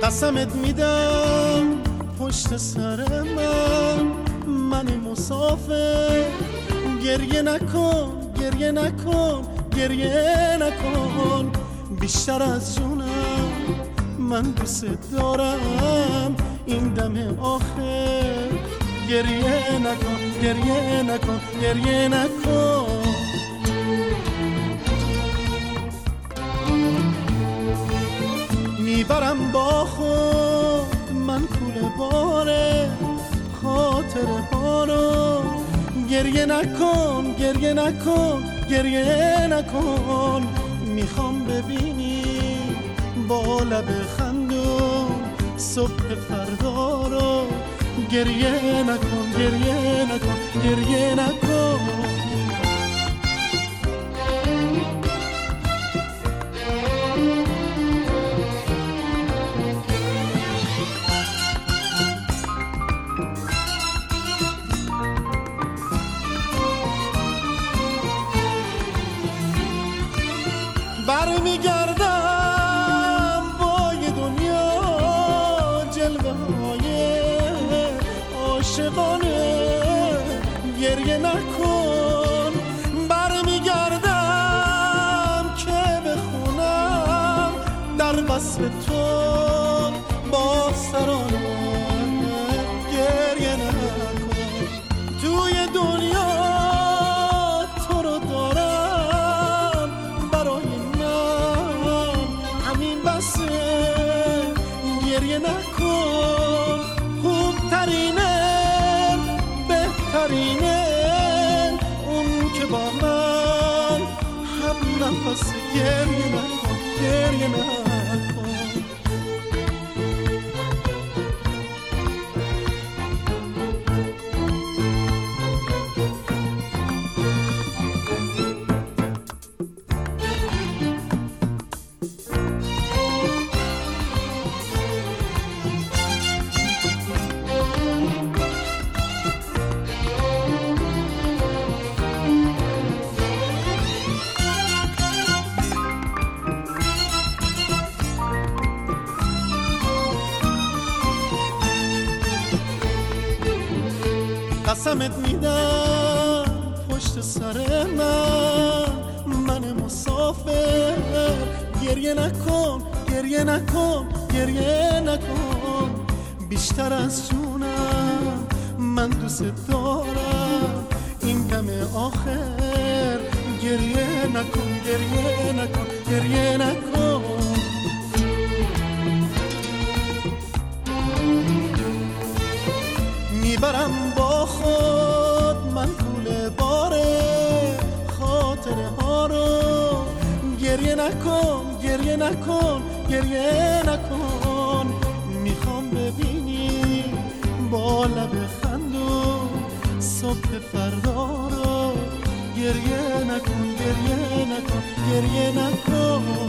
قسمت میدم پشت سر من مسافر، گریه نکن گریه نکن گریه نکن، بیشتر از جونم من دوست دارم این دم آخر، گریه نکن گریه نکن گریه نکن. میبرم با خود من کوله باره خاطره ها رو، گریه نکن گریه نکن گریه نکن، میخوام ببینی با لب خندون صبح فردا رو، گریه نکن گریه نکن گریه نکن. برمیگردم با یه دنیا جلوه های عاشقانه، گریه نکن. برمیگردم که بخونم در وصف تو با سرانه، گریه نکن. توی دنیا تو رو دارم برای گریه نکن، خوبترینه بهترینه اون که با من هم نفس، گریه نکن گریه نکن. قسمت میدم پشت سر من مسافر، گریه نکن گریه نکن گریه نکن، بیشتر از جونم من دوست دارم این دم آخر، گریه نکن گریه نکن گریه نکن. میبرم با خود من کوله باره خاطره ها رو، گریه نکن گریه نکن گریه نکن، میخوام ببینی با لب خندون صبح فردا رو، گریه نکن گریه نکن گریه نکن.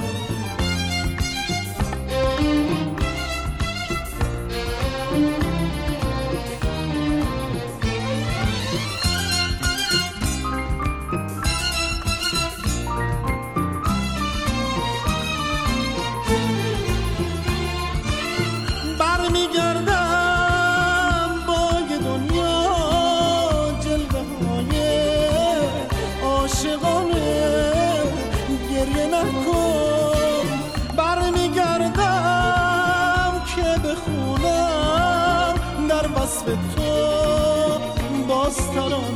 برمیگردم با یه دنیا جلوه های عاشقانه، گریه نکن. برمیگردم که بخونم در وصف تو باز ترانه،